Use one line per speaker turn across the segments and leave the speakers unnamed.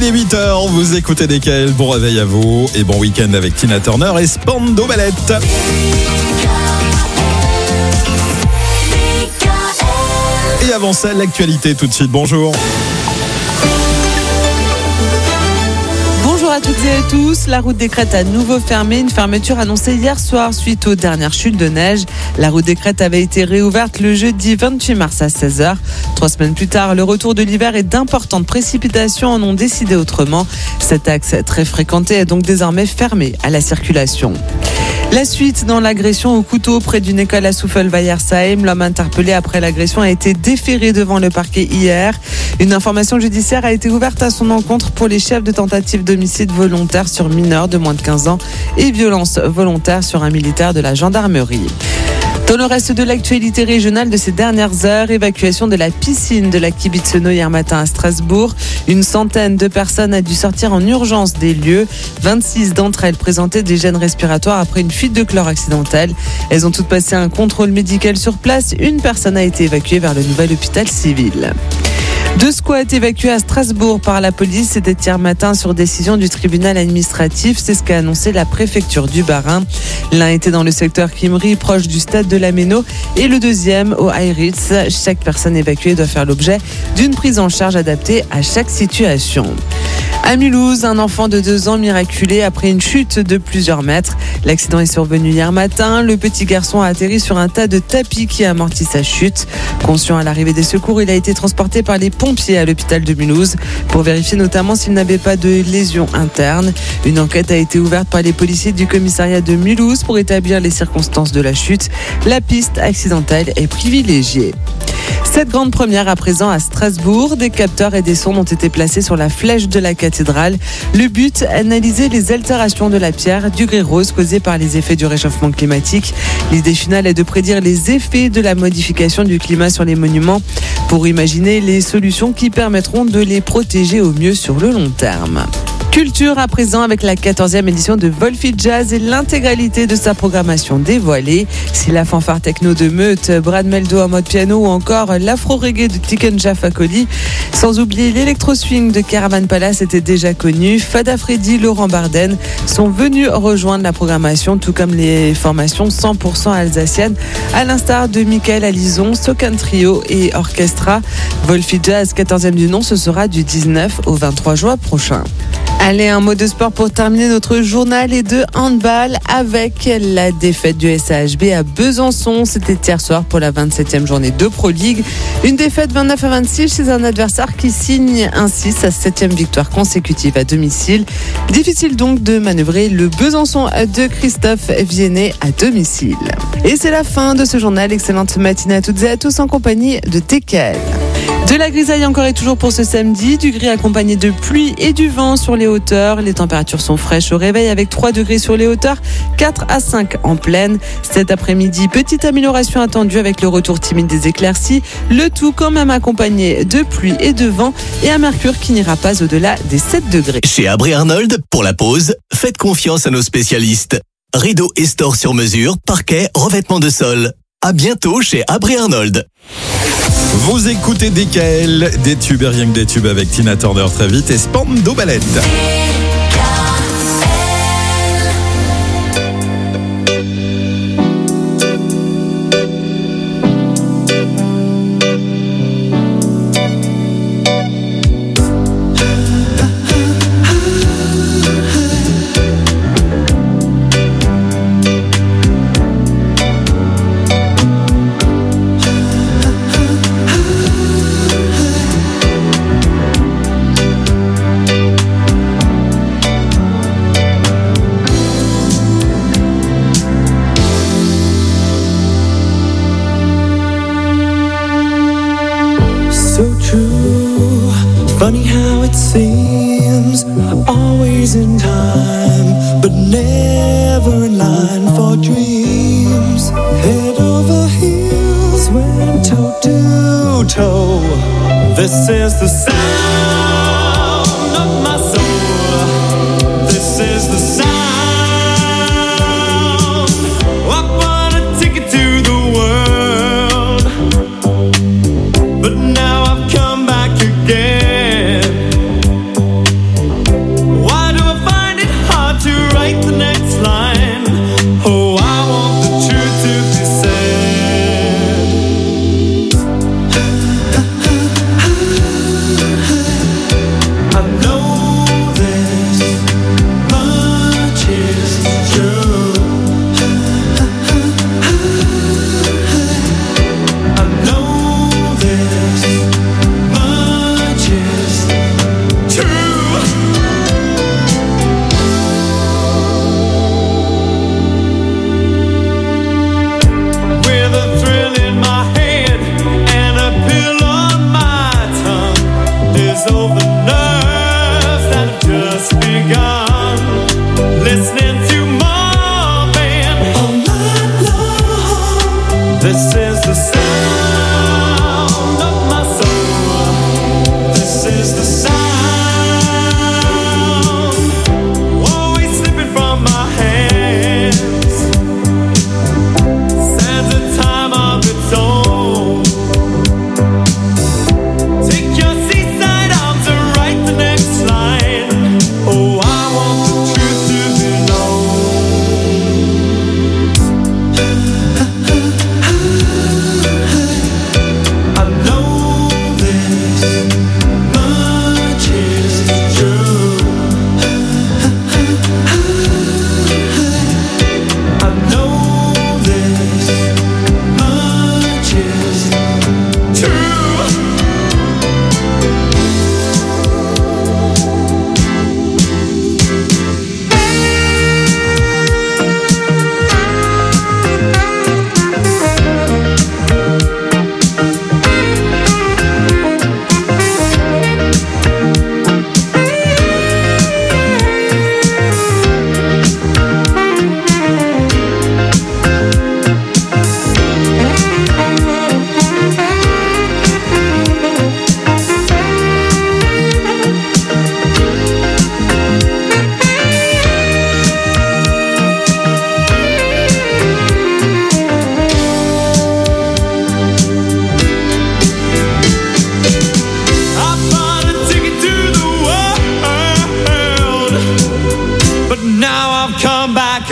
Il est 8h, vous écoutez DKL, bon réveil à vous et bon week-end avec Tina Turner et Spandau Ballet. Et avant ça, l'actualité tout de suite, bonjour.
Bonjour à toutes et à tous. La route des Crêtes a nouveau fermé. Une fermeture annoncée hier soir suite aux dernières chutes de neige. La route des Crêtes avait été réouverte le jeudi 28 mars à 16h. 3 semaines plus tard, le retour de l'hiver et d'importantes précipitations en ont décidé autrement. Cet axe très fréquenté est donc désormais fermé à la circulation. La suite dans l'agression au couteau près d'une école à Souffle-Weiersheim. L'homme interpellé après l'agression a été déféré devant le parquet hier. Une information judiciaire a été ouverte à son encontre pour les chefs de tentative d'homicide volontaire sur mineurs de moins de 15 ans et violence volontaire sur un militaire de la gendarmerie. Dans le reste de l'actualité régionale de ces dernières heures, évacuation de la piscine de la Kibitzono hier matin à Strasbourg. Une centaine de personnes a dû sortir en urgence des lieux. 26 d'entre elles présentaient des gènes respiratoires après une fuite de chlore accidentelle. Elles ont toutes passé un contrôle médical sur place. Une personne a été évacuée vers le nouvel hôpital civil. 2 squats évacués à Strasbourg par la police. C'était hier matin sur décision du tribunal administratif. C'est ce qu'a annoncé la préfecture du Bas-Rhin. L'un était dans le secteur Kimry, proche du stade de la Méno, et le deuxième au Heiritz. Chaque personne évacuée doit faire l'objet d'une prise en charge adaptée à chaque situation. À Mulhouse, un enfant de 2 ans miraculé après une chute de plusieurs mètres. L'accident est survenu hier matin. Le petit garçon a atterri sur un tas de tapis qui amortit sa chute. Conscient à l'arrivée des secours, il a été transporté par les pompiers à l'hôpital de Mulhouse pour vérifier notamment s'il n'avait pas de lésions internes. Une enquête a été ouverte par les policiers du commissariat de Mulhouse pour établir les circonstances de la chute. La piste accidentelle est privilégiée. Cette grande première à présent à Strasbourg, des capteurs et des sondes ont été placés sur la flèche de la cathédrale. Le but, analyser les altérations de la pierre du grès rose causées par les effets du réchauffement climatique. L'idée finale est de prédire les effets de la modification du climat sur les monuments pour imaginer les solutions qui permettront de les protéger au mieux sur le long terme. Culture à présent avec la 14e édition de Volfi Jazz et l'intégralité de sa programmation dévoilée. Si la fanfare techno de Meute, Brad Meldo en mode piano ou encore l'afro-reggae de Tikenja Fakoli, sans oublier l'électro-swing de Caravan Palace était déjà connu. Fada Freddy, Laurent Barden sont venus rejoindre la programmation, tout comme les formations 100% alsaciennes, à l'instar de Michael Alizon, Socan Trio et Orchestra. Volfi Jazz, 14e du nom, ce sera du 19 au 23 juin prochain. Allez, un mot de sport pour terminer notre journal et de handball avec la défaite du SAHB à Besançon. C'était hier soir pour la 27e journée de Pro League. Une défaite 29-26 chez un adversaire qui signe ainsi sa 7e victoire consécutive à domicile. Difficile donc de manœuvrer le Besançon de Christophe Viennet à domicile. Et c'est la fin de ce journal. Excellente matinée à toutes et à tous en compagnie de DKL. De la grisaille encore et toujours pour ce samedi, du gris accompagné de pluie et du vent sur les hauteurs. Les températures sont fraîches au réveil avec 3 degrés sur les hauteurs, 4 à 5 en plaine. Cet après-midi, petite amélioration attendue avec le retour timide des éclaircies. Le tout quand même accompagné de pluie et de vent et un mercure qui n'ira pas au-delà des 7 degrés.
Chez Abri Arnold, pour la pause, faites confiance à nos spécialistes. Rideaux et stores sur mesure, parquet, revêtement de sol. À bientôt chez Abri Arnold.
Vous écoutez DKL, des tubes et rien que des tubes avec Tina Turner très vite et Spandau Ballet.
Funny how it seems, always in time, but never in line for dreams. Head over heels, went toe to toe. This is the sound of my soul. This is the sound. I wanna take it to the world, but now I've come back again.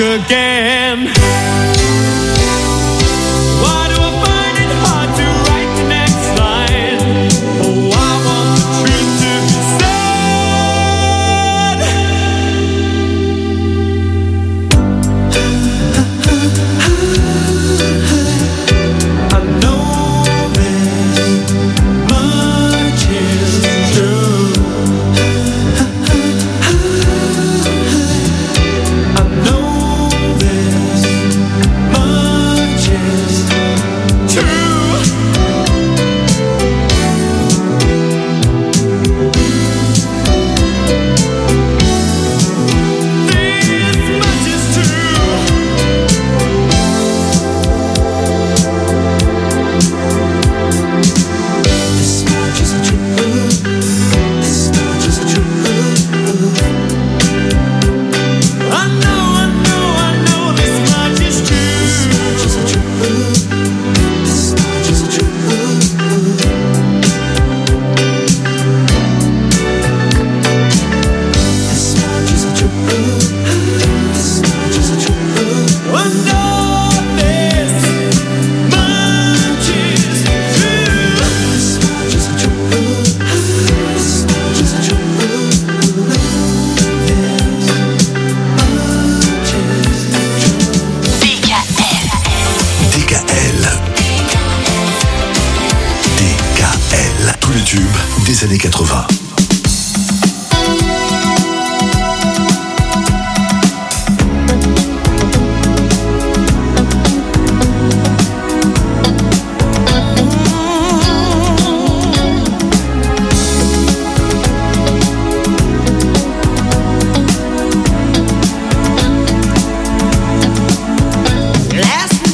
again. Why do I find it hard to write the next line? Oh, I want the truth to be said. I know this much is true. I know this much is true. This much is true. This much is true. This much is true. I know this much is true. This much is true. This much is true. This much is true. This much is true. I know this much is true. This much is true. This much is true.
DKL. DKL. Tous les tubes des années 80.
Last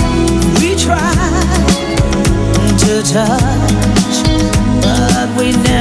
night we tried to touch, but we never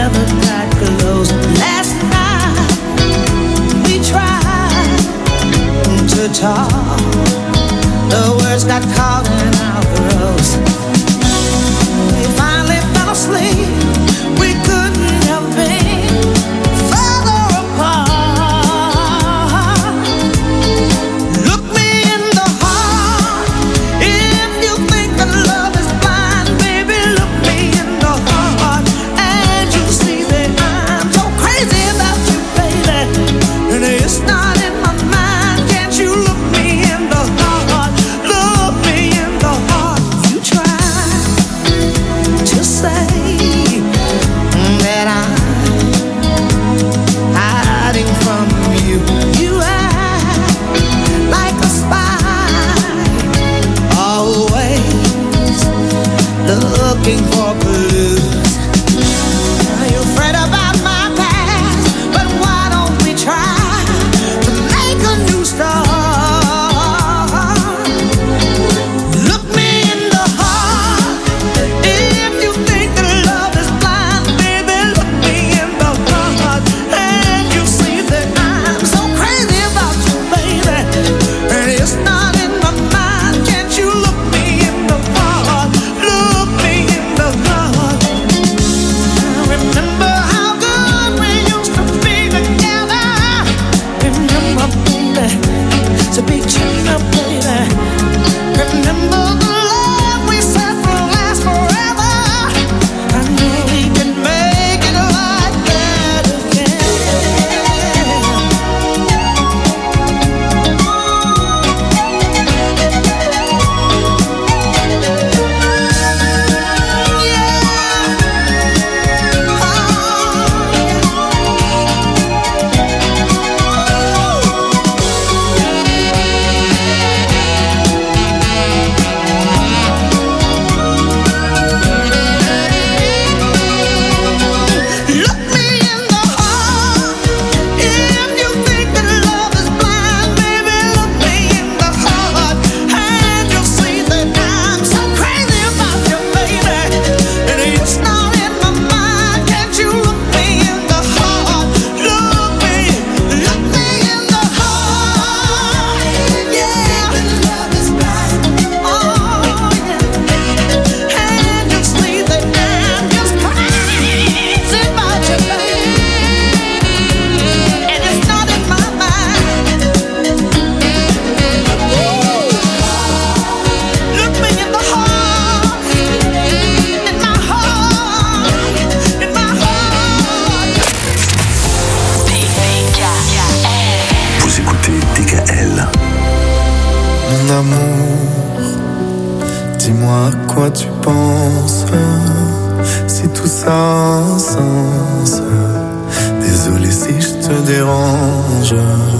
quoi tu penses, si tout ça a un sens. Désolé si je te dérange.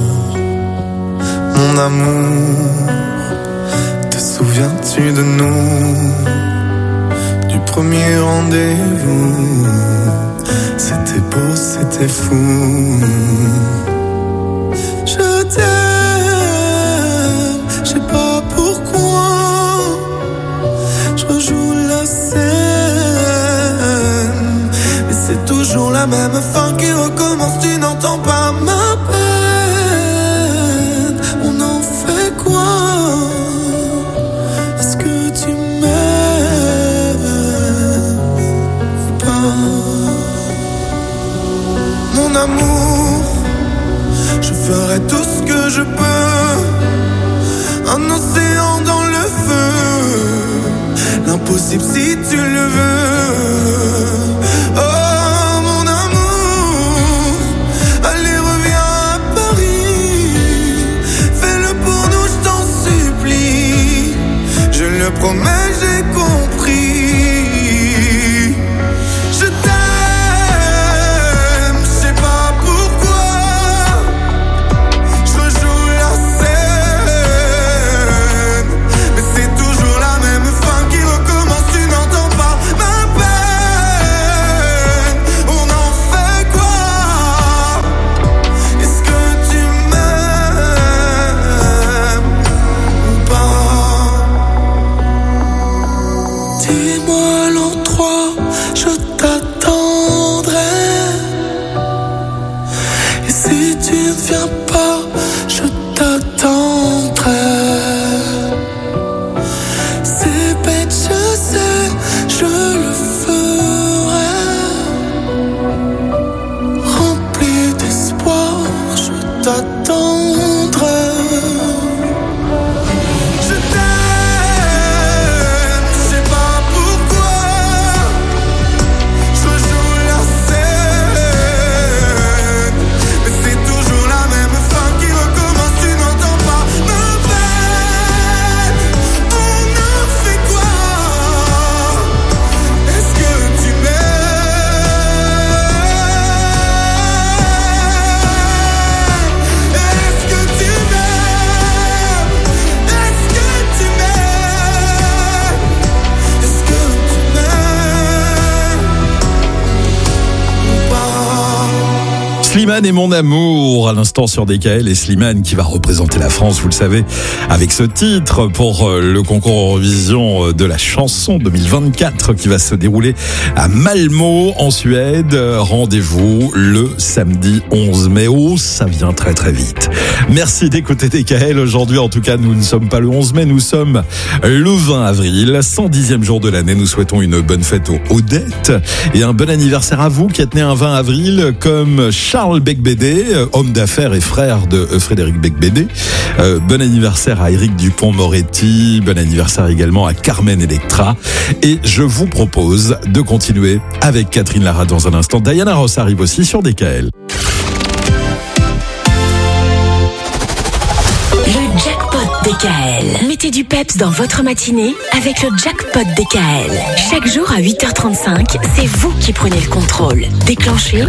Mon amour, te souviens-tu de nous, du premier rendez-vous? C'était beau, c'était fou. Je t'aime, je sais pas pourquoi. Je rejoue la scène, mais c'est toujours la même fin qui recommence. Tu n'entends pas ma peine. On en fait quoi? Est-ce que tu m'aimes ou pas? Mon amour, je ferai tout ce que je peux. Un océan dans le feu, l'impossible si tu le veux. Oh mon amour, allez reviens à Paris. Fais-le pour nous, je t'en supplie. Je le promets, j'ai compris. Je t'aime, je sais pas pourquoi. Je rejoue la scène, mais c'est toujours la même fin qui recommence. Tu n'entends pas ma peine. On en fait quoi? Est-ce que tu m'aimes ou pas? Dis-moi l'endroit, je t'attendrai. Et si tu ne viens pas, je t'attendrai. C'est bête, je sais, je le ferai. Rempli d'espoir, je t'attendrai. Je t'aime, je sais pas pourquoi. Je rejoue la scène, mais c'est toujours la même fin qui recommence. Tu n'entends pas ma peine. On en fait quoi? Est-ce que tu m'aimes? Est-ce que tu m'aimes? Est-ce que tu m'aimes? Est-ce que tu m'aimes ou pas?
Slimane et mon amour, à l'instant sur DKL, et Slimane qui va représenter la France, vous le savez, avec ce titre pour le concours Eurovision de la chanson 2024 qui va se dérouler à Malmö en Suède. Rendez-vous le samedi 11 mai. Oh, ça vient très très vite. Merci d'écouter DKL. Aujourd'hui, en tout cas, nous ne sommes pas le 11 mai, nous sommes le 20 avril, 110e jour de l'année. Nous souhaitons une bonne fête aux Odettes et un bon anniversaire à vous qui êtes né un 20 avril comme Charles Becbédé, homme d'affaires et frère de Frédéric Becbédé. Bon anniversaire à Éric Dupond-Moretti, bon anniversaire également à Carmen Electra. Et je vous propose de continuer avec Catherine Lara dans un instant. Diana Ross arrive aussi sur DKL.
Le jackpot DKL. Mettez du peps dans votre matinée avec le jackpot DKL. Chaque jour à 8h35, c'est vous qui prenez le contrôle. Déclenchez,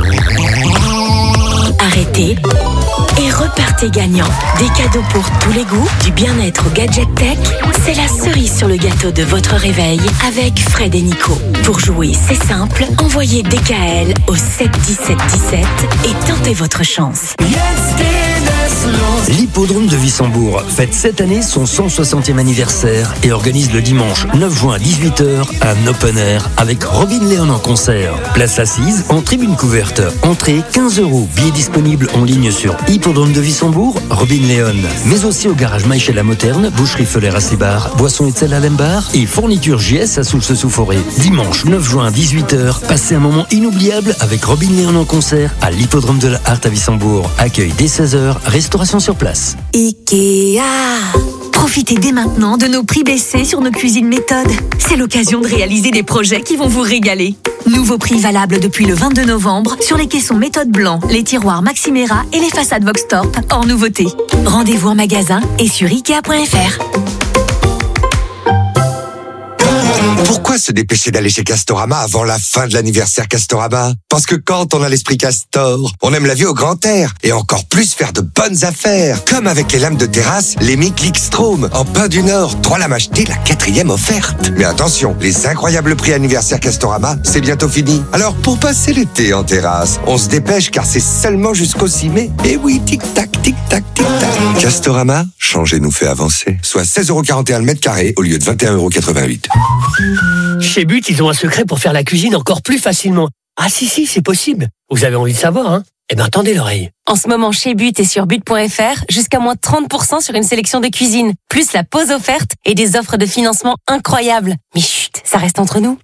arrêtez et repartez gagnant. Des cadeaux pour tous les goûts, du bien-être au gadget tech. C'est la cerise sur le gâteau de votre réveil avec Fred et Nico. Pour jouer, c'est simple. Envoyez DKL au 7 17 17 et tentez votre chance.
L'hippodrome de Wissembourg fête cette année son 160e anniversaire et organise le dimanche 9 juin à 18h un open air avec Robin Léon en concert. Place assise en tribune couverte. Entrée 15 €. Billets disponibles en ligne sur Hippodrome de Wissembourg, Robin Léon. Mais aussi au garage Maïchel à Moterne, Boucherie Feller à Sébar, Boisson Etzel à Lembar et Fourniture JS à Soulce-sous-Forêt. Dimanche 9 juin à 18h, passez un moment inoubliable avec Robin Léon en concert à l'Hippodrome de la Hart à Wissembourg. Accueil dès 16h, restauration sur place.
Ikea. Profitez dès maintenant de nos prix baissés sur nos cuisines méthodes. C'est l'occasion de réaliser des projets qui vont vous régaler. Nouveau prix valable depuis le 22 novembre sur les caissons méthode blanc, les tiroirs Maximera et les façades Voxtorp hors nouveauté. Rendez-vous en magasin et sur Ikea.fr.
Pourquoi se dépêcher d'aller chez Castorama avant la fin de l'anniversaire Castorama? Parce que quand on a l'esprit Castor, on aime la vie au grand air et encore plus faire de bonnes affaires. Comme avec les lames de terrasse, les Mi Clickstrom en Pin du Nord. 3 lames achetées, la 4e offerte. Mais attention, les incroyables prix anniversaire Castorama, c'est bientôt fini. Alors pour passer l'été en terrasse, on se dépêche car c'est seulement jusqu'au 6 mai. Et oui, tic-tac, tic-tac, tic-tac. Castorama, changer nous fait avancer. Soit 16,41€ le mètre carré au lieu de 21,88€.
Chez But, ils ont un secret pour faire la cuisine encore plus facilement. Ah si, c'est possible. Vous avez envie de savoir, hein? Eh ben, tendez l'oreille.
En ce moment, chez But et sur but.fr, jusqu'à moins 30% sur une sélection de cuisine. Plus la pause offerte et des offres de financement incroyables. Mais chut, ça reste entre nous.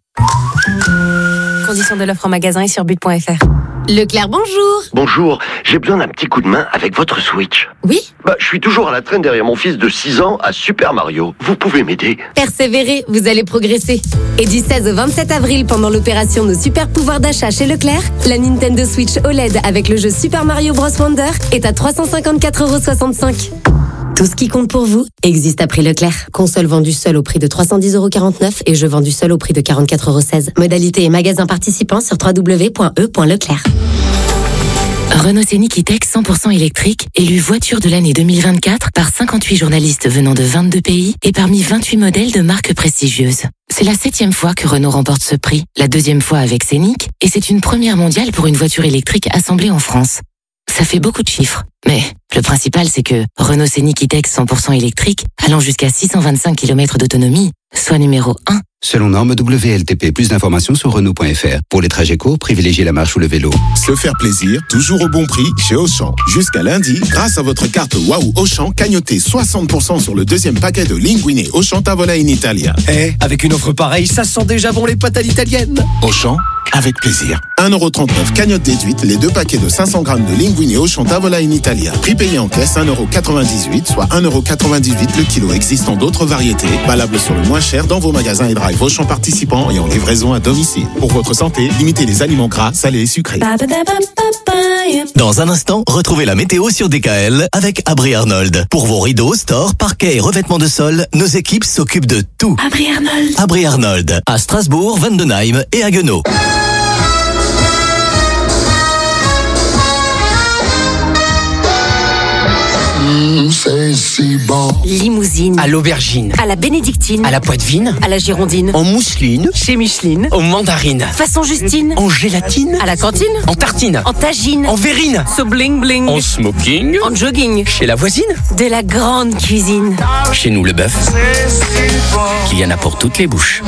Conditions de l'offre en magasin et sur but.fr.
Leclerc, bonjour.
Bonjour, j'ai besoin d'un petit coup de main avec votre Switch.
Oui?
Je suis toujours à la traîne derrière mon fils de 6 ans à Super Mario. Vous pouvez m'aider?
Persévérez, vous allez progresser. Et du 16 au 27 avril, pendant l'opération Nos Super Pouvoirs d'achat chez Leclerc, la Nintendo Switch OLED avec le jeu Super Mario Bros Wonder est à 354,65€. Tout ce qui compte pour vous existe à prix Leclerc. Console vendue seule au prix de 310,49€ et jeu vendu seul au prix de 44,16€. Modalité et magasin participants sur www.e.leclerc.
Renault Scénic E-Tech 100% électrique, élu voiture de l'année 2024 par 58 journalistes venant de 22 pays et parmi 28 modèles de marques prestigieuses. C'est la 7e fois que Renault remporte ce prix, la 2e fois avec Scénic, et c'est une première mondiale pour une voiture électrique assemblée en France. Ça fait beaucoup de chiffres, mais le principal c'est que Renault Scénic E-Tech 100% électrique, allant jusqu'à 625 km d'autonomie, soit numéro 1.
Selon norme WLTP, plus d'informations sur Renault.fr. Pour les trajets courts, privilégiez la marche ou le vélo.
Se faire plaisir, toujours au bon prix chez Auchan. Jusqu'à lundi, grâce à votre carte Waouh Auchan, cagnotez 60% sur le 2e paquet de Linguine Auchan Tavola in Italia.
Avec une offre pareille, ça sent déjà bon les pâtes à l'italienne.
Auchan, avec plaisir. 1,39€ cagnotte déduite, les 2 paquets de 500 grammes de Linguine Auchan Tavola in Italia. Prix payé en caisse 1,98€, soit 1,98€ le kilo. Existant d'autres variétés, valables sur le moins cher dans vos magasins et drive Auchan participants et en livraison à domicile. Pour votre santé, limitez les aliments gras, salés et sucrés.
Dans un instant, retrouvez la météo sur DKL avec Abri Arnold. Pour vos rideaux, stores, parquets et revêtements de sol, nos équipes s'occupent de tout.
Abri Arnold.
Abri Arnold, à Strasbourg, Vendenheim et Haguenau.
C'est si bon. Limousine.
À l'aubergine.
À la bénédictine.
À la poitevine.
À la girondine.
En mousseline.
Chez Micheline.
Aux mandarines.
Façon Justine.
En gélatine.
À la cantine.
En tartine.
En tagine.
En verrine.
So bling bling.
En smoking.
En jogging.
Chez la voisine.
De la grande cuisine.
Chez nous, le bœuf. Qu'il y en a pour toutes les bouches.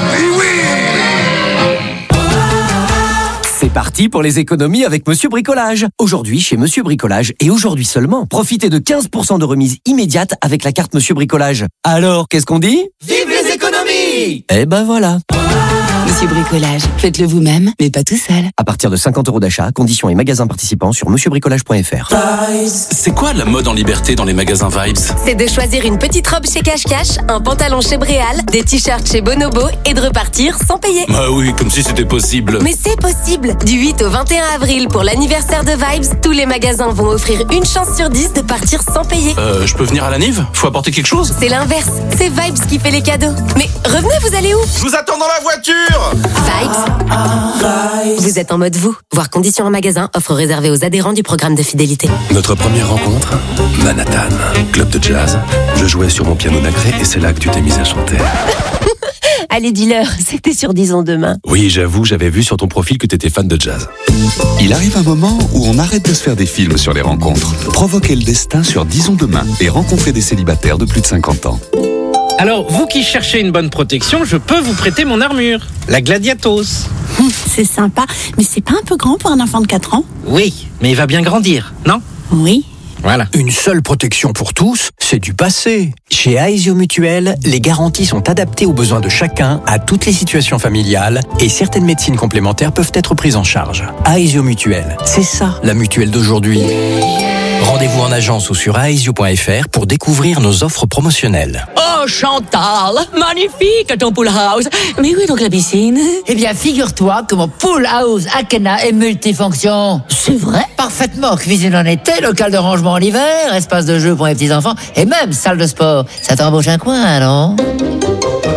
C'est parti pour les économies avec Monsieur Bricolage. Aujourd'hui, chez Monsieur Bricolage, et aujourd'hui seulement, profitez de 15% de remise immédiate avec la carte Monsieur Bricolage. Alors, qu'est-ce qu'on dit? Vive les économies! Eh ben voilà.
Monsieur Bricolage, faites-le vous-même, mais pas tout seul.
À partir de 50€ d'achat, conditions et magasins participants sur monsieurbricolage.fr.
C'est quoi la mode en liberté dans les magasins Vibes?
C'est de choisir une petite robe chez Cash Cash, un pantalon chez Bréal, des t-shirts chez Bonobo et de repartir sans payer.
Bah oui, comme si c'était possible.
Mais c'est possible. Du 8 au 21 avril pour l'anniversaire de Vibes, tous les magasins vont offrir une chance sur 10 de partir sans payer.
Je peux venir à la Nive? Faut apporter quelque chose?
C'est l'inverse. C'est Vibes qui fait les cadeaux. Mais revenez, vous allez où?
Je vous attends dans la voiture!
Vibes. Vous êtes en mode vous. Voir conditions en magasin, offre réservée aux adhérents du programme de fidélité.
Notre première rencontre, Manhattan, club de jazz. Je jouais sur mon piano nacré et c'est là que tu t'es mise à chanter.
Allez, dis-leur, c'était sur Disons Demain.
Oui, j'avoue, j'avais vu sur ton profil que t'étais fan de jazz.
Il arrive un moment où on arrête de se faire des films sur les rencontres. Provoquez le destin sur Disons Demain et rencontrez des célibataires de plus de 50 ans.
Alors, vous qui cherchez une bonne protection, je peux vous prêter mon armure, la Gladiatos.
C'est sympa, mais c'est pas un peu grand pour un enfant de 4 ans?
Oui, mais il va bien grandir, non?
Oui.
Voilà.
Une seule protection pour tous, c'est du passé. Chez Aesio Mutuel, les garanties sont adaptées aux besoins de chacun, à toutes les situations familiales, et certaines médecines complémentaires peuvent être prises en charge. Aesio Mutuel, c'est ça la mutuelle d'aujourd'hui. Rendez-vous en agence ou sur aesio.fr pour découvrir nos offres promotionnelles.
Oh Chantal, magnifique ton pool house. Mais oui, donc la piscine?
Eh bien, figure-toi que mon pool house Akena est multifonction.
C'est vrai?
Parfaitement. Cuisine en été, local de rangement en hiver, espace de jeu pour les petits-enfants et même salle de sport. Ça t'embauche un coin, non?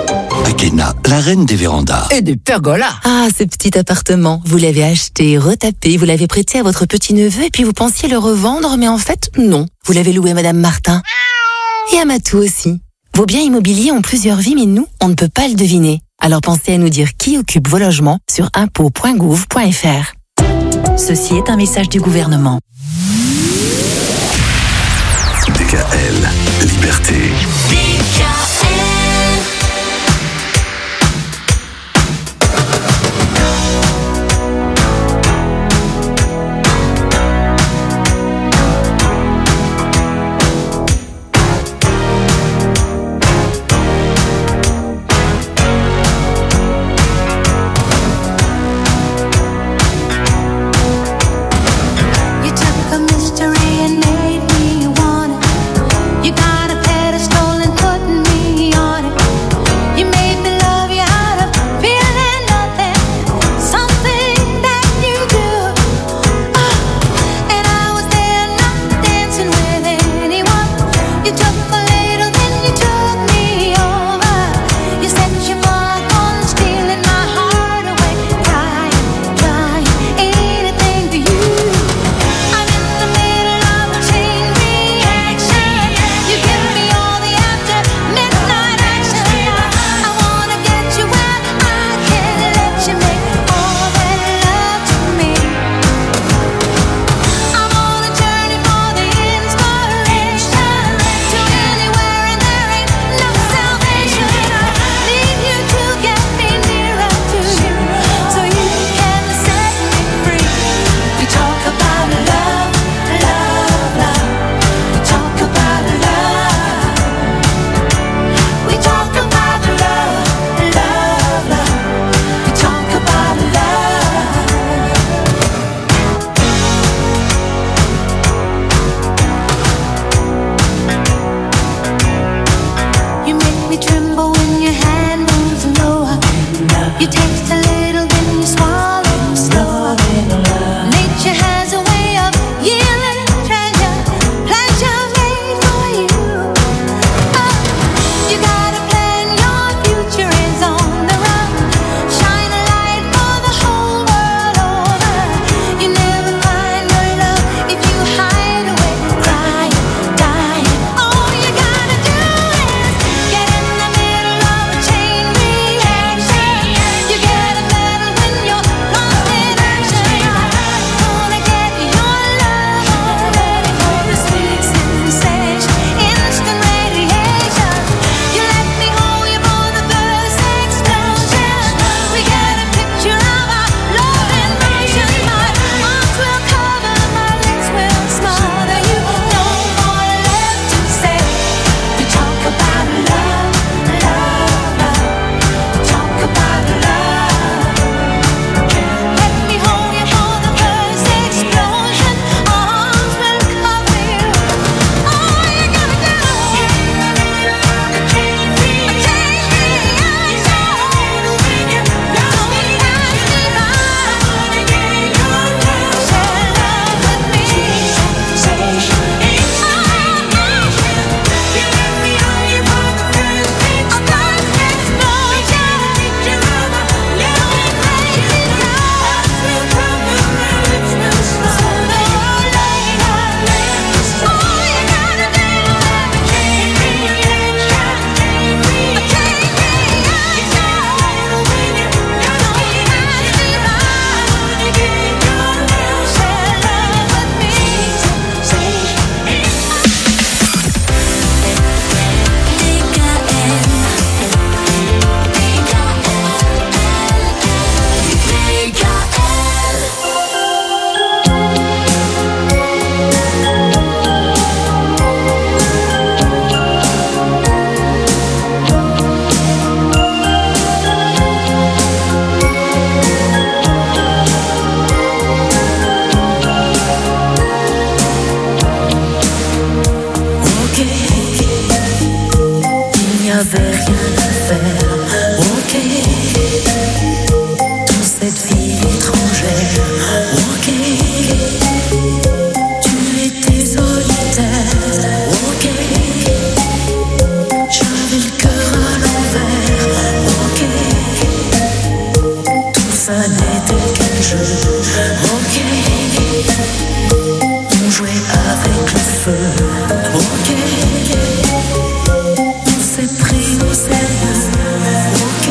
Akena, la reine des vérandas.
Et des pergolas.
Ah, ce petit appartement, vous l'avez acheté, retapé, vous l'avez prêté à votre petit-neveu et puis vous pensiez le revendre, mais en fait, non. Vous l'avez loué à Madame Martin. Et à Matou aussi. Vos biens immobiliers ont plusieurs vies, mais nous, on ne peut pas le deviner. Alors pensez à nous dire qui occupe vos logements sur impôts.gouv.fr. Ceci est un message du gouvernement.
DKL, liberté.
You took a mystery and made me want it. You got a pedestal and jeu. Ok, on jouait avec le feu. Ok, on s'est pris au sérieux. Ok,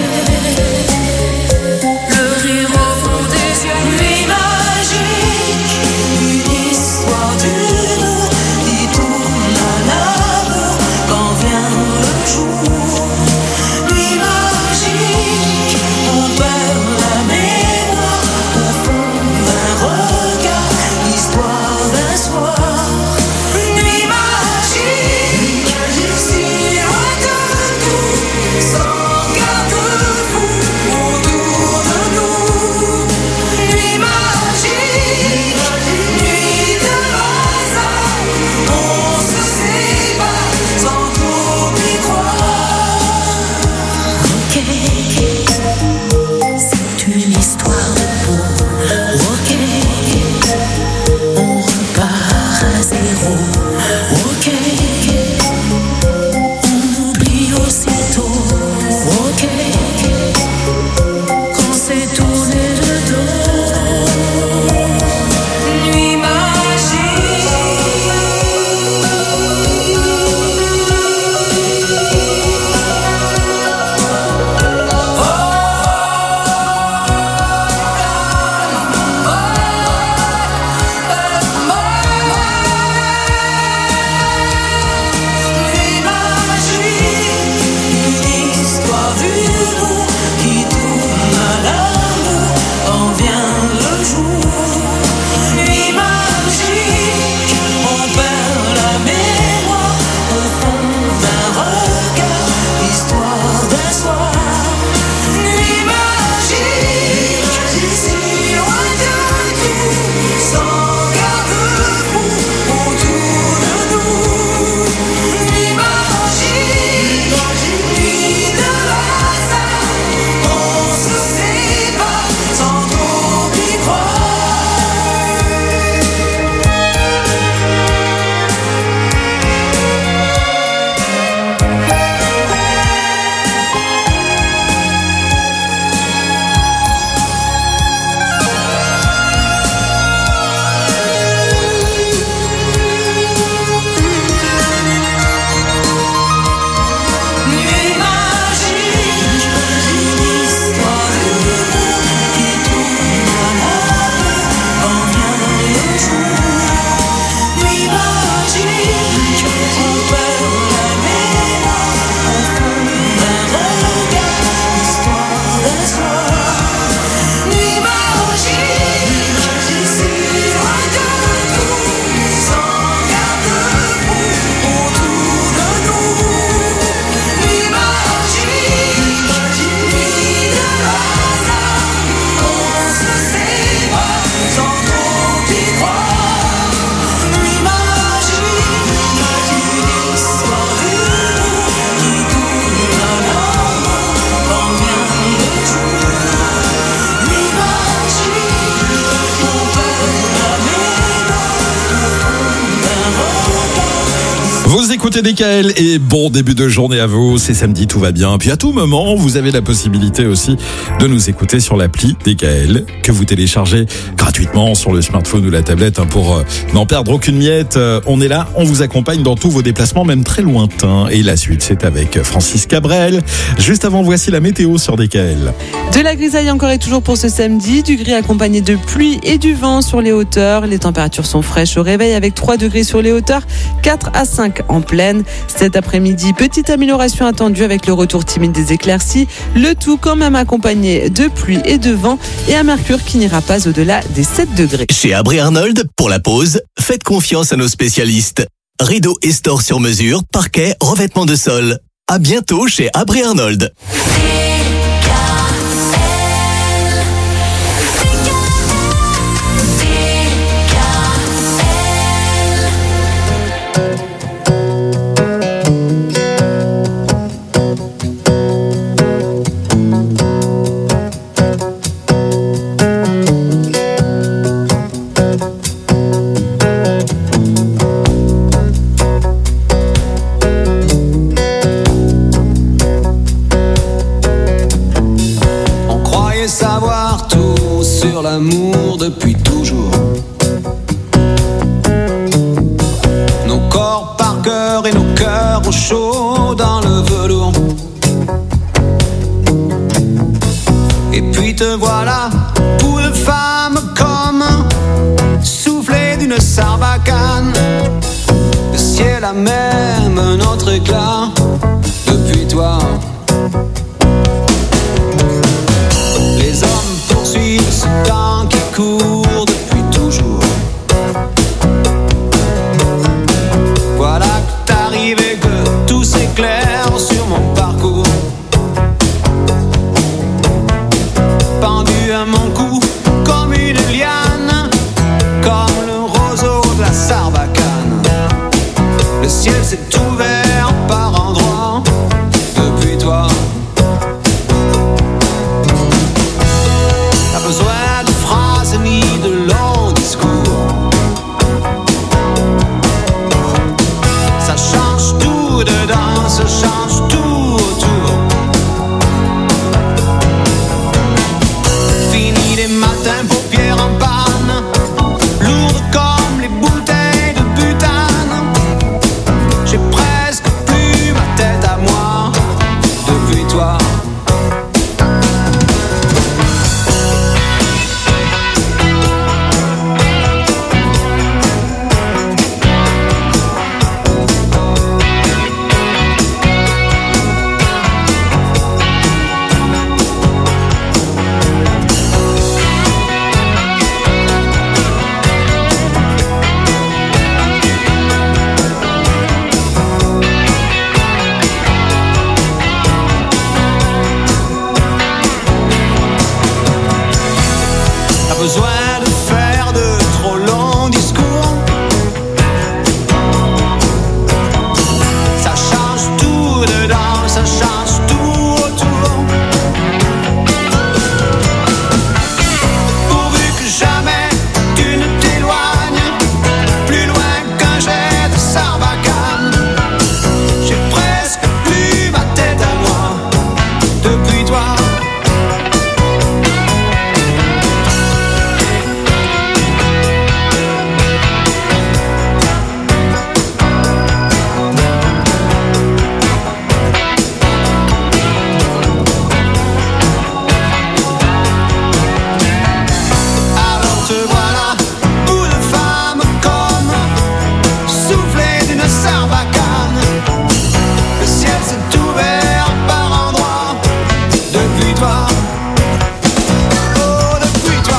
le rire au fond des yeux. Nuit magique, une histoire d'humour qui tourne à l'amour quand vient le jour. Nuit magique, on perd la mémoire au fond d'un regard, l'histoire d'un soir. Nuit magique, si loin de tout, sans garde-fou autour de nous. Nuit magique, nuit de hasard, on se sépare sans trop y croire. Ok, c'est une histoire de peau. Ok, on repart à zéro. Ok, on oublie aussitôt. Ok, quand c'est tourné de dos. Nuit magique. Nuit magique, une histoire d'humour qui tourne à l'amour quand vient le jour. Nuit magique, on perd la mémoire au fond d'un regard, l'histoire d'un soir. Nuit magique, si loin de tout, sans garde-fou autour de nous. Nuit magique, nuit de hasard, on se sépare sans trop y Nuit magique, une histoire d'humour qui tourne à l'amour quand vient le jour. Nuit magique, on perd la mémoire au fond d'un regard, l'histoire d'un soir. Nuit magique, si loin de tout, sans garde-fou autour de nous. Nuit magique, nuit de hasard, on se sépare sans trop y croire. Nuit magique, une histoire d'humour qui tourne à l'amour quand vient le jour. Nuit magique, on perd la mémoire au fond d'un regard.
Vous écoutez DKL et bon début de journée à vous, c'est samedi, tout va bien. Puis à tout moment, vous avez la possibilité aussi de nous écouter sur l'appli DKL que vous téléchargez gratuitement sur le smartphone ou la tablette pour n'en perdre aucune miette. On est là, on vous accompagne dans tous vos déplacements, même très lointains. Et la suite, c'est avec Francis Cabrel. Juste avant, voici la météo sur DKL.
De la grisaille encore et toujours pour ce samedi, du gris accompagné de pluie et du vent sur les hauteurs. Les températures sont fraîches au réveil avec 3 degrés sur les hauteurs, 4 à 5 en plaine. Cet après-midi, petite amélioration attendue avec le retour timide des éclaircies. Le tout quand même accompagné de pluie et de vent et un mercure qui n'ira pas au-delà des 7 degrés.
Chez Abri Arnold, pour la pause, faites confiance à nos spécialistes. Rideaux et stores sur mesure, parquet, revêtements de sol. À bientôt chez Abri Arnold.
l'amour depuis toujours. Nos corps par cœur et nos cœurs au chaud dans le velours. Et puis te voilà, pour de femmes comme soufflé d'une sarbacane. Le ciel a même un autre éclat depuis toi. Les hommes poursuivent ce temps qui court depuis toujours. Voilà que t'arrives et que tout s'éclaire sur mon parcours. Pendu à mon cou comme une liane, comme le roseau de la sarbacane. Le ciel s'est ouvert par endroits depuis toi. Pas besoin de phrases ni de longs discours. Ça change tout dedans, ça change tout autour. Fini les matins, paupières en panne, lourdes comme les bouteilles de butane. J'ai presque plus ma tête à moi depuis toi. Pas besoin de faire de trop longs discours. Ça change tout dedans, ça change tout autour. Pourvu que jamais tu ne t'éloignes plus loin qu'un jet de sarbacane. J'ai presque plus ma tête à moi depuis toi. Alors te voilà, bout de femme comme soufflé d'une sarbacane. Le ciel s'est ouvert par endroits depuis toi. Oh, depuis toi.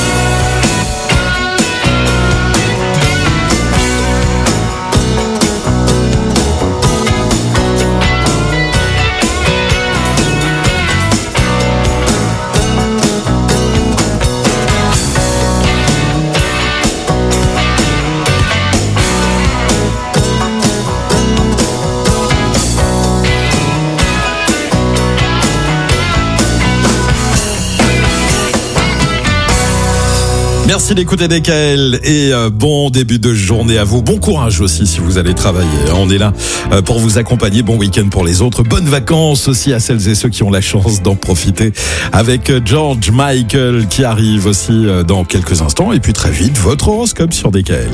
Merci d'écouter DKL et bon début de journée à vous. Bon courage aussi si vous allez travailler. On est là pour vous accompagner. Bon week-end pour les autres. Bonnes vacances aussi à celles et ceux qui ont la chance d'en profiter avec George Michael qui arrive aussi dans quelques instants. Et puis très vite, votre horoscope sur DKL.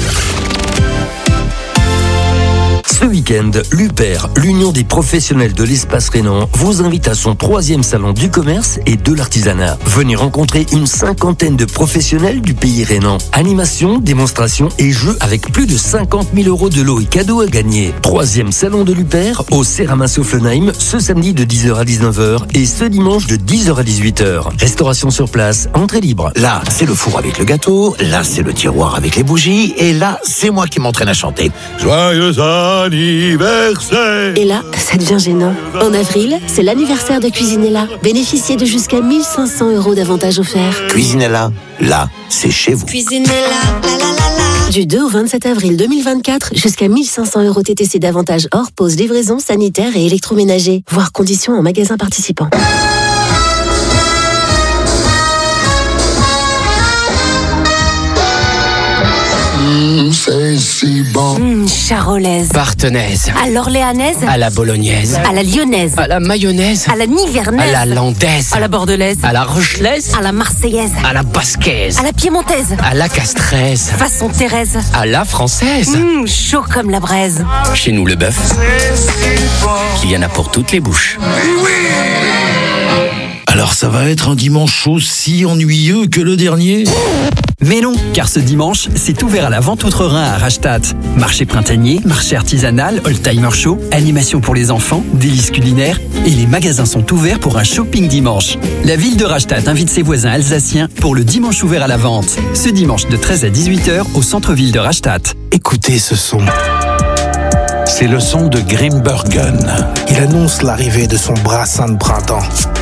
Ce week-end, l'UPER, l'Union des professionnels de l'espace rhénan, vous invite à son 3e salon du commerce et de l'artisanat. Venez rencontrer une 50aine de professionnels du pays rhénan. Animation, démonstration et jeux avec plus de 50 000 € de lots et cadeaux à gagner. 3e salon de l'UPER au Serramas-Offenheim ce samedi de 10h à 19h et ce dimanche de 10h à 18h. Restauration sur place, entrée libre.
Là, c'est le four avec le gâteau, là, c'est le tiroir avec les bougies et là, c'est moi qui m'entraîne à chanter.
Joyeux anniversaire.
Et là, ça devient gênant. En avril, c'est l'anniversaire de Cuisinella. Bénéficiez de jusqu'à 1 500 € d'avantages offerts.
Cuisinella, là, c'est chez vous.
Cuisinella, la la la la. Du 2 au 27 avril 2024, jusqu'à 1 500 € TTC d'avantages hors pause, livraison, sanitaire et électroménager. Voir conditions en magasin participant.
C'est
si bon.
Charolaise.
Partenaise.
À l'orléanaise.
À la bolognaise.
À la lyonnaise.
À la mayonnaise.
À la nivernaise.
À la landaise.
À la bordelaise.
À la rochelaise.
À la marseillaise.
À la basquaise.
À la piémontaise.
À la castraise.
Façon Thérèse.
À la française.
Chaud comme la braise.
Chez nous, le bœuf, il y en a pour toutes les bouches.
Alors ça va être un dimanche aussi ennuyeux que le dernier?
Mais non, car ce dimanche, c'est ouvert à la vente outre-Rhin à Rastatt. Marché printanier, marché artisanal, old-timer show, animation pour les enfants, délices culinaires, et les magasins sont ouverts pour un shopping dimanche. La ville de Rastatt invite ses voisins alsaciens pour le dimanche ouvert à la vente. Ce dimanche de 13 à 18h au centre-ville de Rastatt.
Écoutez ce son. C'est le son de Grimbergen. Il annonce l'arrivée de son brassin de printemps.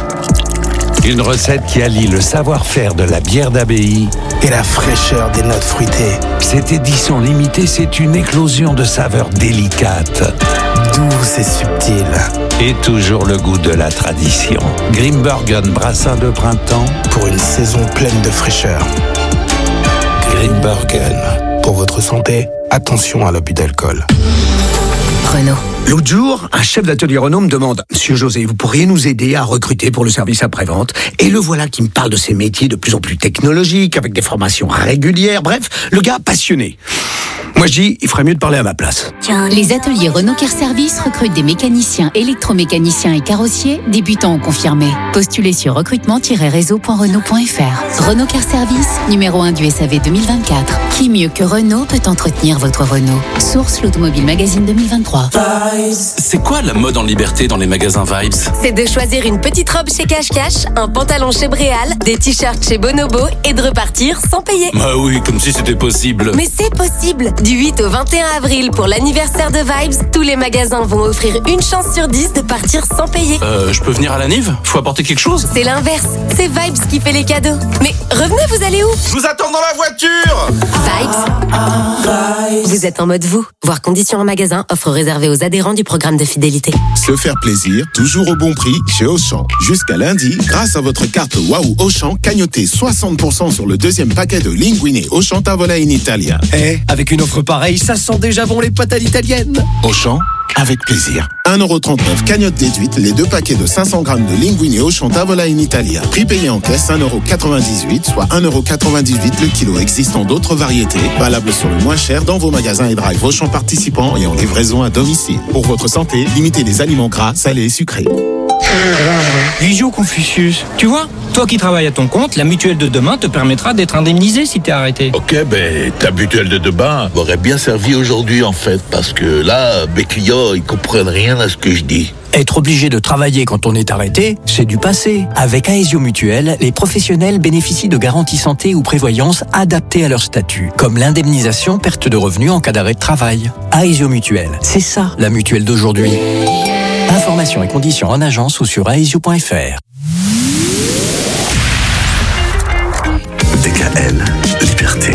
Une recette qui allie le savoir-faire de la bière d'abbaye et la fraîcheur des notes fruitées. Cette édition limitée, c'est une éclosion de saveurs délicates, douces et subtiles. Et toujours le goût de la tradition. Grimbergen brassin de printemps pour une saison pleine de fraîcheur. Grimbergen. Pour votre santé, attention à l'abus d'alcool.
Renault.
L'autre jour, un chef d'atelier Renault me demande « Monsieur José, vous pourriez nous aider à recruter pour le service après-vente ?» Et le voilà qui me parle de ces métiers de plus en plus technologiques, avec des formations régulières, bref, le gars passionné. Moi je dis, il ferait mieux de parler à ma place.
Les ateliers Renault Care Service recrutent des mécaniciens, électromécaniciens et carrossiers, débutants ou confirmés. Postulez sur recrutement-réseau.renault.fr. Renault Care Service, numéro 1 du SAV 2024. Qui mieux que Renault peut entretenir votre Renault? Source l'Automobile Magazine 2023.
C'est quoi la mode en liberté dans les magasins Vibes?
C'est de choisir une petite robe chez Cash Cash, un pantalon chez Bréal, des t-shirts chez Bonobo et de repartir sans payer.
Bah oui, comme si c'était possible.
Mais c'est possible. Du 8 au 21 avril pour l'anniversaire de Vibes, tous les magasins vont offrir une chance sur 10 de partir sans payer.
Je peux venir à la Nive? Faut apporter quelque chose?
C'est l'inverse. C'est Vibes qui fait les cadeaux. Mais revenez, vous allez où?
Je vous attends dans la voiture.
Vibes. Vous êtes en mode vous. Voir conditions en magasin, offre réservée aux adhérents du programme de fidélité.
Se faire plaisir, toujours au bon prix, chez Auchan. Jusqu'à lundi, grâce à votre carte Waouh Auchan, cagnotez 60% sur le deuxième paquet de Linguine Auchan Tavola in Italia.
Avec une offre pareille, ça sent déjà bon les pâtes à l'italienne.
Auchan, avec plaisir. 1,39€ cagnotte déduite, les deux paquets de 500 grammes de Linguine Auchan Tavola in Italia. Prix payé en caisse 1,98€, soit 1,98€ le kilo. Existant d'autres variétés, valables sur le moins cher dans vos magasins et drive Auchan participants et en livraison à domicile. Pour votre santé, limitez les aliments gras, salés et sucrés.
Visio Confucius. Tu vois, toi qui travailles à ton compte, la mutuelle de demain te permettra d'être indemnisé si t'es arrêté.
Ok, ta mutuelle de demain m'aurait bien servi aujourd'hui en fait, parce que là, mes clients, ils comprennent rien à ce que je dis.
Être obligé de travailler quand on est arrêté, c'est du passé. Avec Aesio Mutuelle, les professionnels bénéficient de garanties santé ou prévoyance adaptées à leur statut, comme l'indemnisation perte de revenus en cas d'arrêt de travail. Aesio Mutuelle, c'est ça la mutuelle d'aujourd'hui. Informations et conditions en agence ou sur aesio.fr.
DKL, liberté.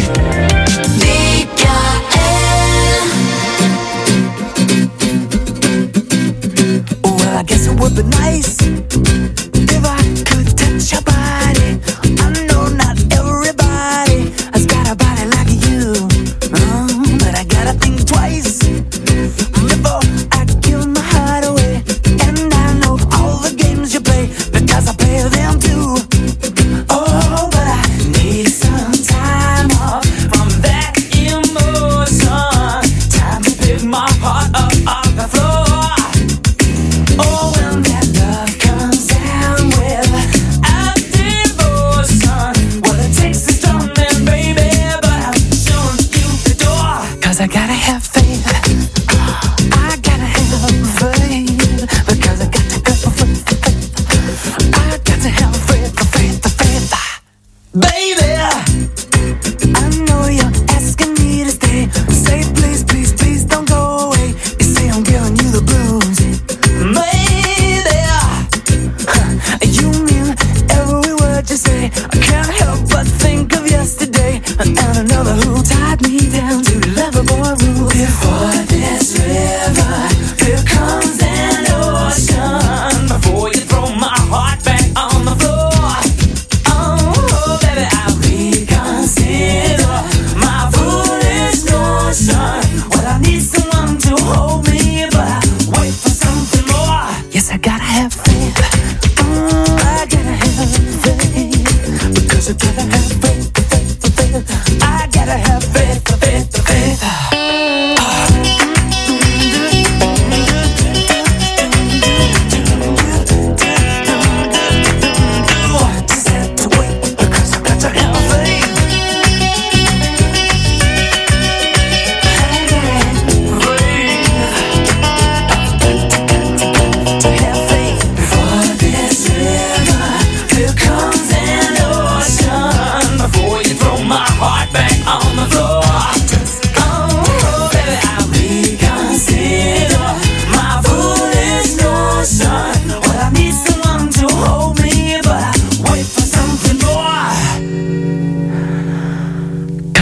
Well, I guess it would be nice if I could touch your body. I know not everybody has got a body like you, but I gotta think twice before I give my heart away. And I know all the games you play because I play them too. Oh, but I need some time off from that emotion. Time to pick my heart up off the floor. Oh, when that love comes down with a devotion, well, it takes a strong man, baby, but I'm showing you the door. 'Cause I gotta have faith. I gotta have faith. Because I got to have faith. I got to have faith, faith. Baby, I know you're asking me to stay. Say please, please, please don't go away. You say I'm giving you the blues. Maybe you mean every word you say. I can't help but think of yesterday and another who tied me down to Loverboy rules. Before this river, here comes an ocean. Before you throw my heart back on the floor, oh baby, I'll reconsider my foolish notion.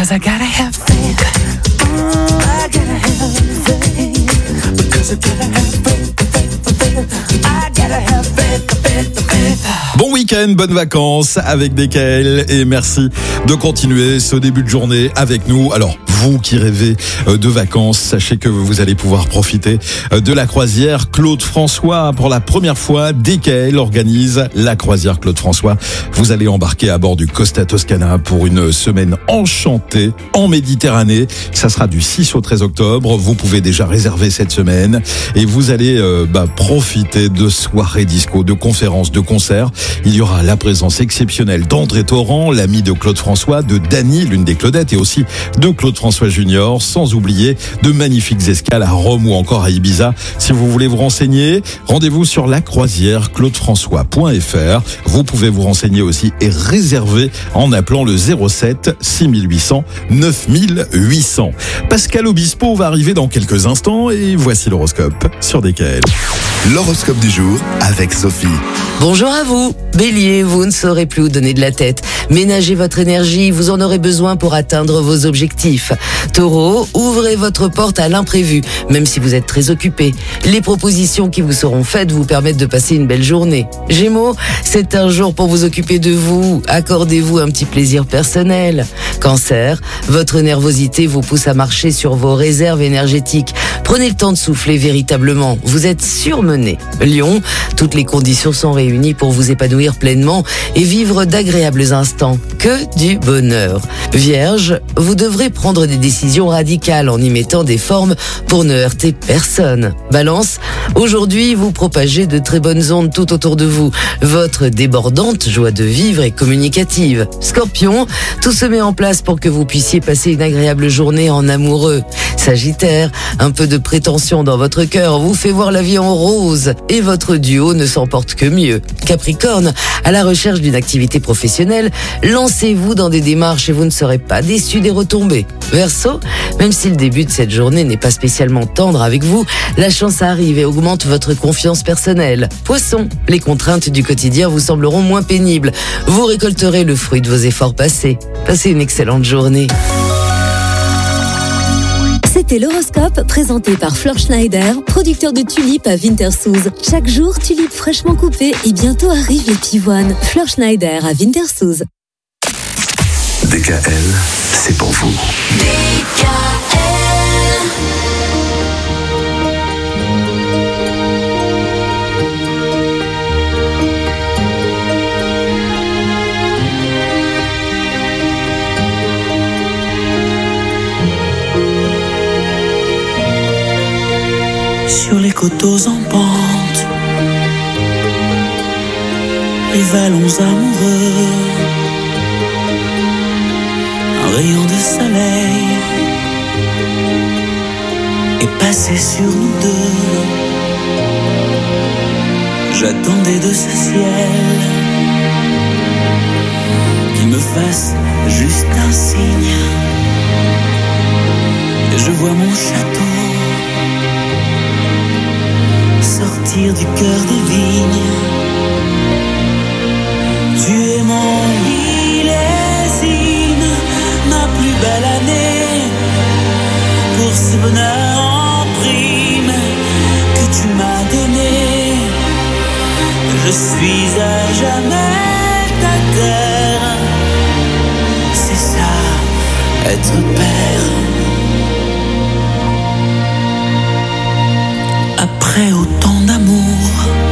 'cause I gotta have faith. I gotta have faith. Because I gotta have faith. I gotta have faith.
Bon week-end, bonnes vacances avec DKL et merci de continuer ce début de journée avec nous. Alors, vous qui rêvez de vacances, sachez que vous allez pouvoir profiter de la croisière Claude François. Pour la première fois, DKL organise la croisière Claude François. Vous allez embarquer à bord du Costa Toscana pour une semaine enchantée en Méditerranée. Ça sera du 6 au 13 octobre. Vous pouvez déjà réserver cette semaine et vous allez profiter de soirées disco, de conférences, de concerts. Il y aura la présence exceptionnelle d'André Torrent, l'ami de Claude François, de Dany, l'une des Claudettes, et aussi de Claude François Junior, sans oublier de magnifiques escales à Rome ou encore à Ibiza. Si vous voulez vous renseigner, rendez-vous sur lacroisièreclaudefrançois.fr. Vous pouvez vous renseigner aussi et réserver en appelant le 07 6800 9800. Pascal Obispo va arriver dans quelques instants et voici l'horoscope sur DKL.
L'horoscope du jour avec Sophie.
Bonjour à vous. Bélier, vous ne saurez plus où donner de la tête. Ménagez votre énergie, vous en aurez besoin pour atteindre vos objectifs. Taureau, ouvrez votre porte à l'imprévu, même si vous êtes très occupé. Les propositions qui vous seront faites vous permettent de passer une belle journée. Gémeaux, c'est un jour pour vous occuper de vous. Accordez-vous un petit plaisir personnel. Cancer, votre nervosité vous pousse à marcher sur vos réserves énergétiques. Prenez le temps de souffler véritablement. Vous êtes surmené. Lion, toutes les conditions sont réunies pour vous épanouir pleinement et vivre d'agréables instants. Que du bonheur. Vierge, vous devrez prendre des décisions radicales en y mettant des formes pour ne heurter personne. Balance, aujourd'hui vous propagez de très bonnes ondes tout autour de vous. Votre débordante joie de vivre est communicative. Scorpion, tout se met en place pour que vous puissiez passer une agréable journée en amoureux. Sagittaire, un peu de prétention dans votre cœur vous fait voir la vie en rose et votre duo ne s'en porte que mieux. Capricorne, à la recherche d'une activité professionnelle, lancez-vous dans des démarches et vous ne serez pas déçus des retombées. Verseau, même si le début de cette journée n'est pas spécialement tendre avec vous, la chance arrive et augmente votre confiance personnelle. Poisson, les contraintes du quotidien vous sembleront moins pénibles. Vous récolterez le fruit de vos efforts passés. Passez une excellente journée.
C'était l'horoscope présenté par Flor Schneider, producteur de tulipes à Wintersoos. Chaque jour, tulipes fraîchement coupées et bientôt arrivent les pivoines. Flor Schneider à Wintersoos.
DKL, c'est pour vous.
Sur les coteaux en pente, les vallons amoureux, un rayon de soleil est passé sur nous deux. J'attendais de ce ciel qu'il me fasse juste un signe. Et je vois mon château sortir du cœur des vignes. Tu es mon millésime, ma plus belle année, pour ce bonheur en prime que tu m'as donné. Je suis à jamais ta terre, c'est ça, être père. Après autant d'amour,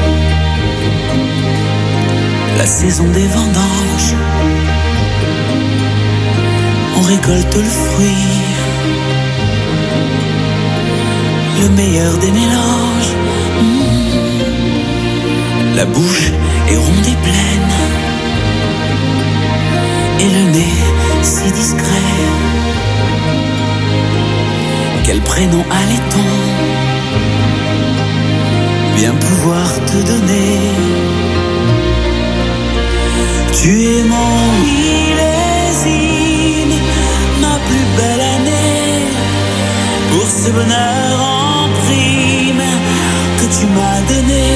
la saison des vendanges, on récolte le fruit, le meilleur des mélanges. La bouche est ronde et pleine, et le nez si discret. Quel prénom allait-on bien pouvoir te donner? Tu es mon millésime, ma plus belle année, pour ce bonheur en prime que tu m'as donné.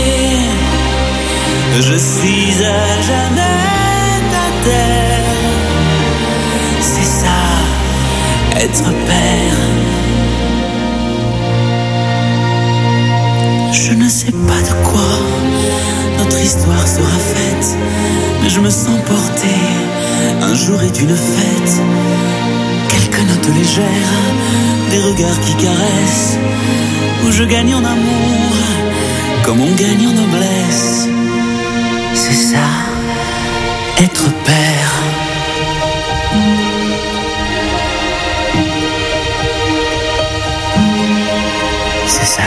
Je suis à jamais ta terre, c'est ça, être père. Je ne sais pas de quoi notre histoire sera faite, mais je me sens porté. Un jour est une fête. Quelques notes légères, des regards qui caressent, où je gagne en amour, comme on gagne en noblesse. C'est ça, être père. C'est ça.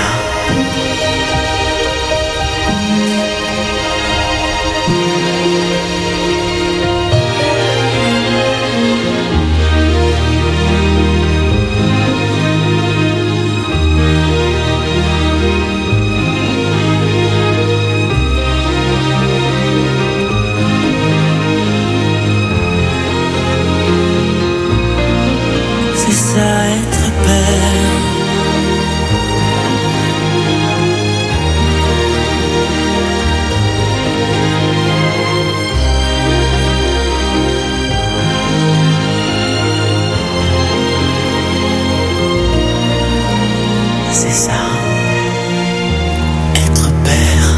C'est ça, être père. C'est ça, être père.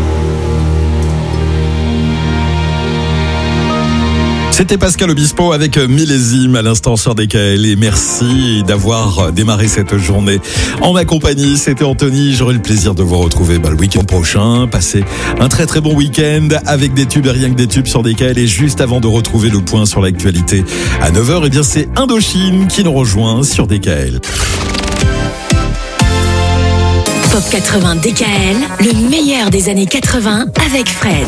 C'était Pascal Obispo avec Millésime à l'instant sur DKL et merci d'avoir démarré cette journée en ma compagnie. C'était Anthony, j'aurai le plaisir de vous retrouver le week-end prochain. Passez un très très bon week-end avec des tubes et rien que des tubes sur DKL. Et juste avant de retrouver le point sur l'actualité à 9h, eh bien c'est Indochine qui nous rejoint sur DKL.
Top 80 DKL, le meilleur des années 80 avec Fred.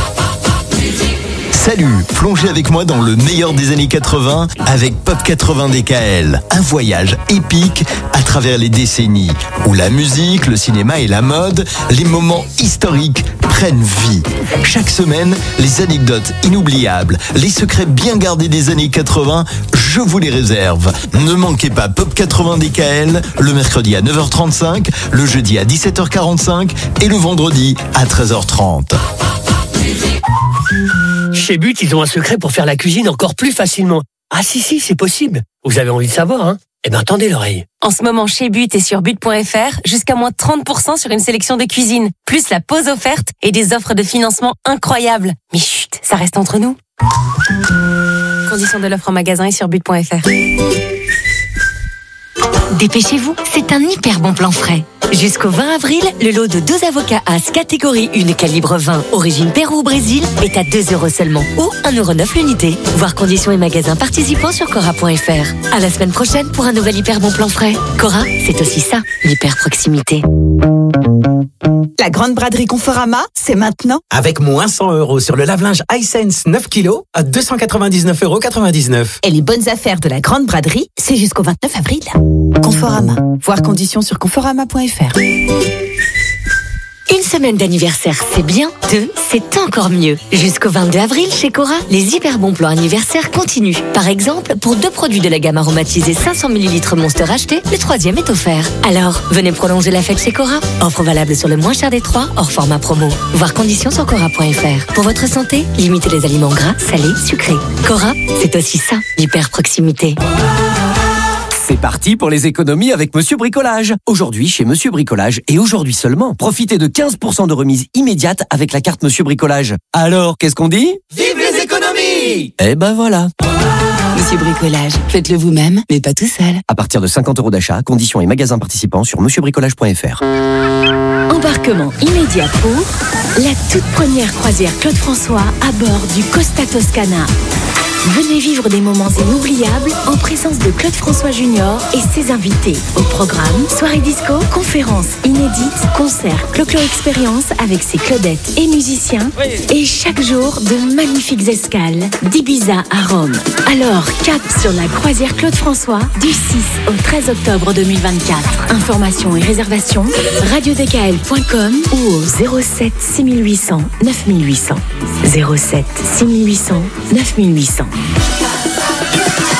Salut, plongez avec moi dans le meilleur des années 80 avec Pop 80 DKL. Un voyage épique à travers les décennies où la musique, le cinéma et la mode, les moments historiques prennent vie. Chaque semaine, les anecdotes inoubliables, les secrets bien gardés des années 80, je vous les réserve. Ne manquez pas Pop 80 DKL le mercredi à 9h35, le jeudi à 17h45 et le vendredi à 13h30.
Chez But, ils ont un secret pour faire la cuisine encore plus facilement. Ah si, c'est possible. Vous avez envie de savoir, hein? Eh ben, tendez l'oreille.
En ce moment, chez But et sur but.fr, jusqu'à moins 30% sur une sélection de cuisine, plus la pause offerte et des offres de financement incroyables. Mais chut, ça reste entre nous. Conditions de l'offre en magasin et sur but.fr.
Dépêchez-vous, c'est un hyper bon plan frais. Jusqu'au 20 avril, le lot de 2 avocats As catégorie 1 calibre 20, origine Pérou ou Brésil, est à 2 € seulement ou 1,9 € l'unité. Voir conditions et magasins participants sur Cora.fr. À la semaine prochaine pour un nouvel hyper bon plan frais. Cora, c'est aussi ça, l'hyper proximité.
La grande braderie Conforama, c'est maintenant.
Avec moins 100 € sur le lave-linge Hisense 9 kg à 299,99 €.
Et les bonnes affaires de la grande braderie, c'est jusqu'au 29 avril. Conforama. Voir conditions sur conforama.fr.
Une semaine d'anniversaire, c'est bien. 2, c'est encore mieux. Jusqu'au 22 avril, chez Cora, les hyper bons plans anniversaires continuent. Par exemple, pour 2 produits de la gamme aromatisée 500 ml Monster achetés, le 3e est offert. Alors, venez prolonger la fête chez Cora. Offre valable sur le moins cher des 3, hors format promo. Voir conditions sur Cora.fr. Pour votre santé, limitez les aliments gras, salés, sucrés. Cora, c'est aussi ça, l'hyper proximité.
C'est parti pour les économies avec Monsieur Bricolage. Aujourd'hui, chez Monsieur Bricolage, et aujourd'hui seulement, profitez de 15% de remise immédiate avec la carte Monsieur Bricolage. Alors, qu'est-ce qu'on dit?
Vive les économies!
Eh ben voilà.
Monsieur Bricolage, faites-le vous-même, mais pas tout seul.
À partir de 50 € d'achat, conditions et magasins participants sur monsieurbricolage.fr.
Embarquement immédiat pour la toute première croisière Claude François à bord du Costa Toscana. Venez vivre des moments inoubliables en présence de Claude François Junior et ses invités. Au programme, soirée disco, conférences inédites, concerts, Clo-Clo Expérience avec ses Claudettes et musiciens. Et chaque jour, de magnifiques escales d'Ibiza à Rome. Alors, cap sur la croisière Claude François du 6 au 13 octobre 2024. Informations et réservations, radiodkl.com ou au 07 6800 9800. 07 6800 9800.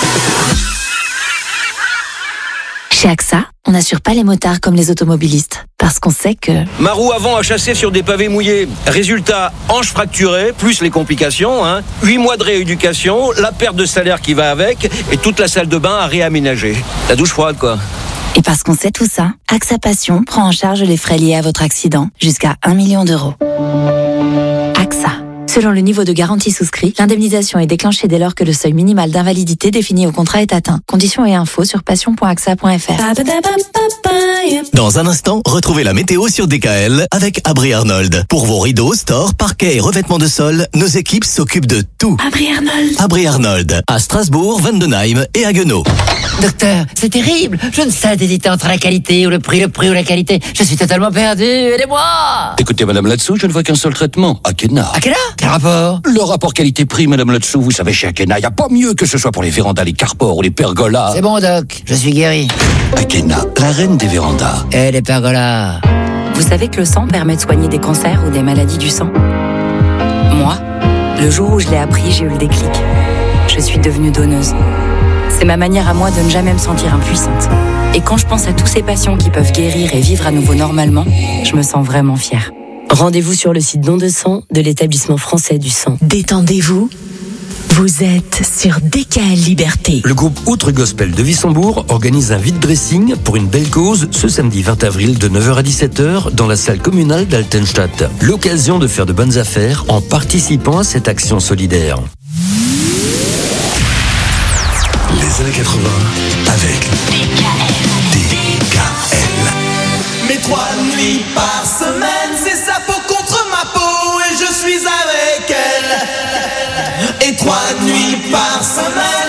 Chez AXA, on n'assure pas les motards comme les automobilistes. Parce qu'on sait que...
Ma roue avant a chassé sur des pavés mouillés. Résultat, hanche fracturée, plus les complications, 8 mois de rééducation, la perte de salaire qui va avec, et toute la salle de bain à réaménager. La douche froide, quoi.
Et parce qu'on sait tout ça, AXA Passion prend en charge les frais liés à votre accident jusqu'à 1 million d'euros. AXA. Selon le niveau de garantie souscrit, l'indemnisation est déclenchée dès lors que le seuil minimal d'invalidité défini au contrat est atteint. Conditions et infos sur passion.axa.fr.
Dans un instant, retrouvez la météo sur DKL avec Abri Arnold. Pour vos rideaux, stores, parquets et revêtements de sol, nos équipes s'occupent de tout. Abri Arnold, à Strasbourg, Vendenheim et à Haguenau.
Docteur, c'est terrible. Je ne sais hésiter entre la qualité ou le prix ou la qualité. Je suis totalement perdu. Aidez-moi.
Écoutez, madame là-dessous, je ne vois qu'un seul traitement. Akena.
Akena? Quel rapport?
Le rapport qualité-prix, madame là-dessous, vous savez, chez Akena, il n'y a pas mieux que ce soit pour les vérandas, les carpores ou les pergolas.
C'est bon, doc. Je suis guéri.
Akena, la reine des vérandas.
Et les pergolas.
Vous savez que le sang permet de soigner des cancers ou des maladies du sang? Moi, le jour où je l'ai appris, j'ai eu le déclic. Je suis devenue donneuse. C'est ma manière à moi de ne jamais me sentir impuissante. Et quand je pense à tous ces patients qui peuvent guérir et vivre à nouveau normalement, je me sens vraiment fière.
Rendez-vous sur le site Don de sang de l'établissement français du sang.
Détendez-vous. Vous êtes sur DKL Liberté.
Le groupe Outre Gospel de Wissembourg organise un vide dressing pour une belle cause ce samedi 20 avril de 9h à 17h dans la salle communale d'Altenstadt. L'occasion de faire de bonnes affaires en participant à cette action solidaire.
Les années 80 avec DKL.
Mes 3 nuits par semaine, c'est sa peau contre ma peau et je suis avec elle. Et 3 nuits par semaine.